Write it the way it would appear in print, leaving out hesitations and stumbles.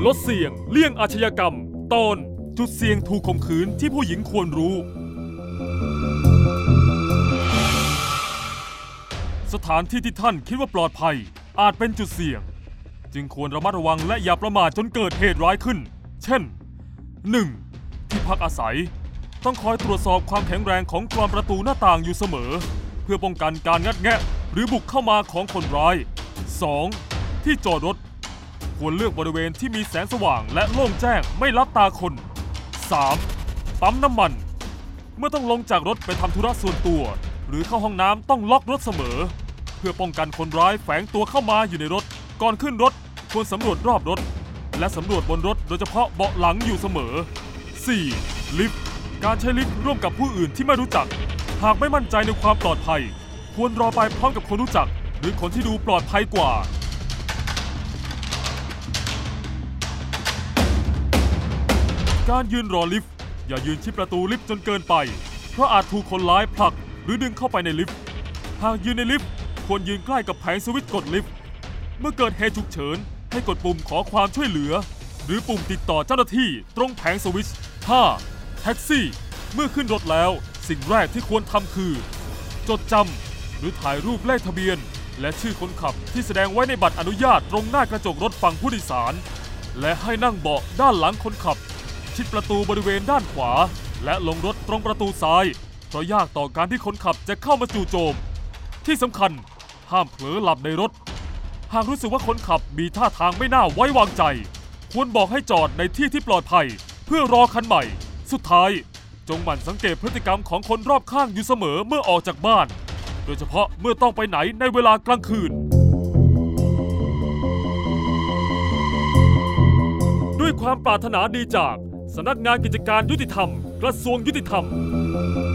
ดเสี่ยงเลี่ยงอาชญากรรมตอนจุดเสี่ยงถูกข่มขืนที่ผู้หญิงควรรู้สถานที่ที่ท่านคิดว่าปลอดภัยอาจเป็นจุดเสี่ยงจึงควรระมัดระวังและอย่าประมาทจนเกิดเหตุร้ายขึ้นเช่น 1. ที่พักอาศัยต้องคอยตรวจสอบความแข็งแรงของกรอนประตูหน้าต่างอยู่เสมอเพื่อป้องกันการงัดแงะหรือบุกเข้ามาของคนร้าย 2. ที่จอดรถควรเลือกบริเวณที่มีแสงสว่างและโล่งแจ้งไม่ลับตาคน 3. ปั๊มน้ำมันเมื่อต้องลงจากรถไปทำธุระส่วนตัวหรือเข้าห้องน้ำต้องล็อกรถเสมอเพื่อป้องกันคนร้ายแฝงตัวเข้ามาอยู่ในรถก่อนขึ้นรถควรสำรวจรอบรถและสำรวจบนรถโดยเฉพาะเบาะหลังอยู่เสมอ 4. ลิฟต์การใช้ลิฟต์ร่วมกับผู้อื่นที่ไม่รู้จักหากไม่มั่นใจในความปลอดภัยควรรอไปพร้อมกับคนรู้จักหรือคนที่ดูปลอดภัยกว่าการยืนรอลิฟต์อย่ายืนชิดประตูลิฟต์จนเกินไปเพราะอาจถูกคนร้ายผลักหรือดึงเข้าไปในลิฟต์หากยืนในลิฟต์ควรยืนใกล้กับแผงสวิตช์กดลิฟต์เมื่อเกิดเหตุฉุกเฉินให้กดปุ่มขอความช่วยเหลือหรือปุ่มติดต่อเจ้าหน้าที่ตรงแผงสวิตช์ 5. แท็กซี่เมื่อขึ้นรถแล้วสิ่งแรกที่ควรทำคือจดจำหรือถ่ายรูปเลขทะเบียนและชื่อคนขับที่แสดงไว้ในบัตรอนุญาตตรงหน้ากระจกรถฝั่งผู้โดยสารและให้นั่งเบาะด้านหลังคนขับชิดประตูบริเวณด้านขวาและลงรถตรงประตูซ้ายเพราะยากต่อการที่คนขับจะเข้ามาจู่โจมที่สำคัญห้ามเผลอหลับในรถหากรู้สึกว่าคนขับมีท่าทางไม่น่าไว้วางใจควรบอกให้จอดในที่ที่ปลอดภัยเพื่อรอคันใหม่สุดท้ายจงหมั่นสังเกตพฤติกรรมของคนรอบข้างอยู่เสมอเมื่อออกจากบ้านโดยเฉพาะเมื่อต้องไปไหนในเวลากลางคืนด้วยความปรารถนาดีจากสำนักงานกิจการยุติธรรมกระทรวงยุติธรรม